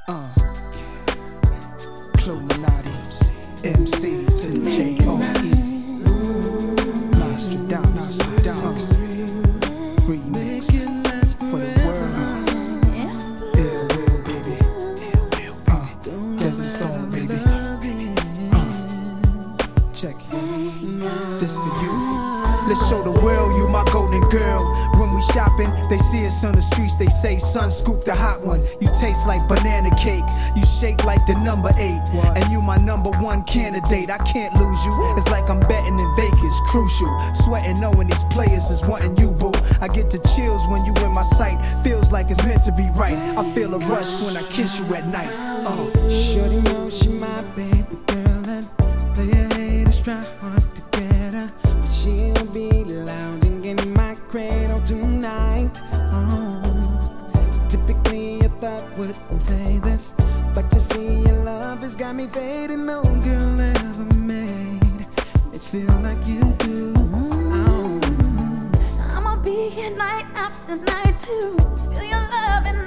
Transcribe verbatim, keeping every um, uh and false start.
Uh, Clominati, M C to the J O E, Nostradamus, Nostradamus, remix for the world. Ill will, baby. Uh, Desert Storm, baby. Uh, check it. This for you. Let's show the world you my golden girl. When we shopping, they see us on the streets, they say, son, scoop the hot one. You taste like banana cake, you shake like the number eight. What? And you my number one candidate, I can't lose you. It's like I'm betting in Vegas, crucial. Sweating knowing these players is wanting you, boo. I get the chills when you in my sight, feels like it's meant to be right. I feel a rush when I kiss you at night. uh. Shorty knows she my baby girl, and player haters try hard to get her, but she'll be loud and in my cradle tonight. Oh, typically you thought wouldn't say this, but you see your love has got me fading. No girl ever made me feel like you do. Oh. I'ma be here night after night to feel your love and